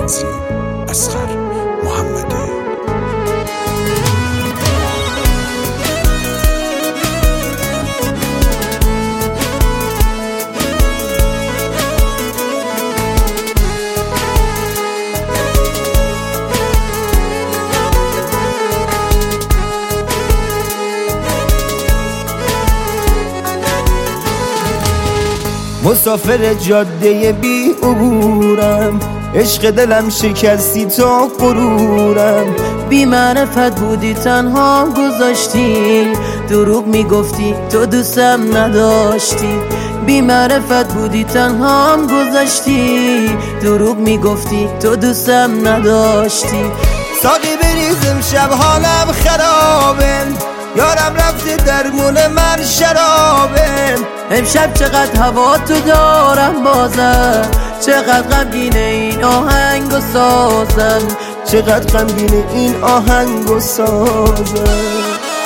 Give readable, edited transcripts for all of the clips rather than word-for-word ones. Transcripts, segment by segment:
تنظیم اصغر محمدی. مسافر جاده بی عبورم، عشق دلم شکستی تا غرورم. بی معرفت بودی تنها گذاشتی، دروغ میگفتی تو دوستم نداشتی. بی معرفت بودی تنها گذاشتی، دروغ میگفتی تو دوستم نداشتی. ساقی بریزم شب حالم خرابه، یارم رفته درمون من شرابه. امشب چقدر هوا تو دارم بازم، چقدر غمگینه این آهنگ و سازم، چقدر غمگینه این آهنگ و سازم.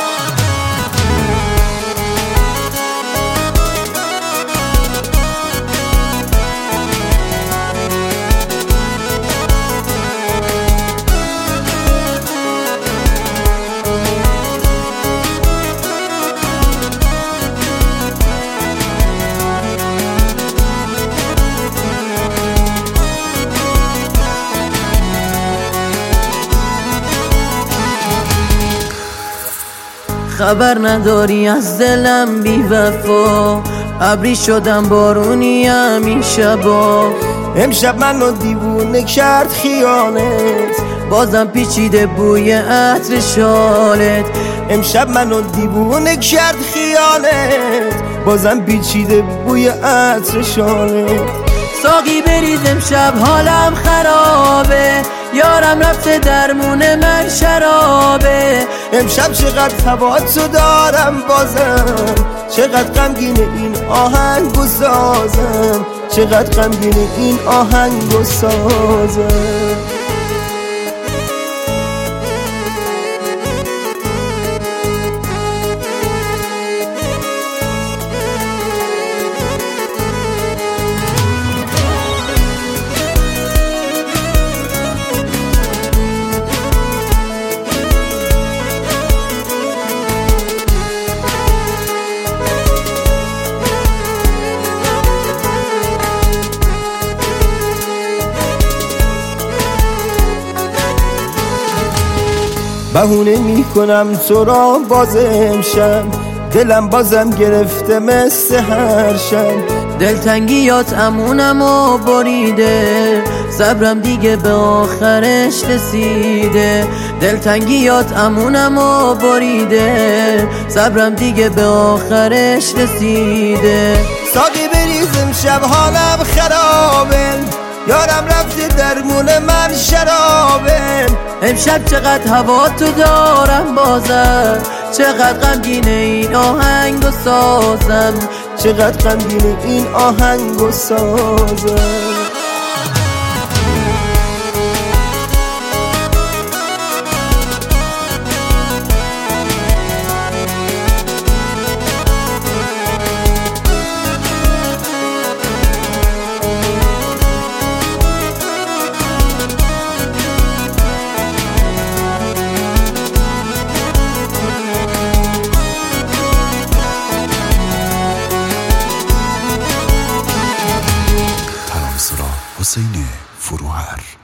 خبر نداری از دلم بی وفا، ابری شدم بارونیم این شبا. امشب منو دیوونه کرد خیالت، بازم پیچیده بوی عطر شالت. امشب منو دیوونه کرد خیالت، بازم پیچیده بوی عطر شالت. ساقی بریز امشب حالم خرابه، یارم رفته درمون من شرابه. امشب چقدر هوا تو دارم بازم، چقدر غمگینه این آهنگ و سازم، چقدر غمگینه این آهنگ و سازم. بهونه میکنم تو را باز امشب، دلم بازم گرفته مثل هر شب. دلتنگیات امونم و بریده، صبرم دیگه به آخرش رسیده. دلتنگیات امونم و بریده، صبرم دیگه به آخرش رسیده. ساقی بریزم شب حالم خرابه، یارم رفته درمون من شرابه. امشب چقدر هوا تو دارم بازم، چقدر غمگینه این آهنگ و سازم، چقدر غمگینه این آهنگ و سازم. حسین فروهر.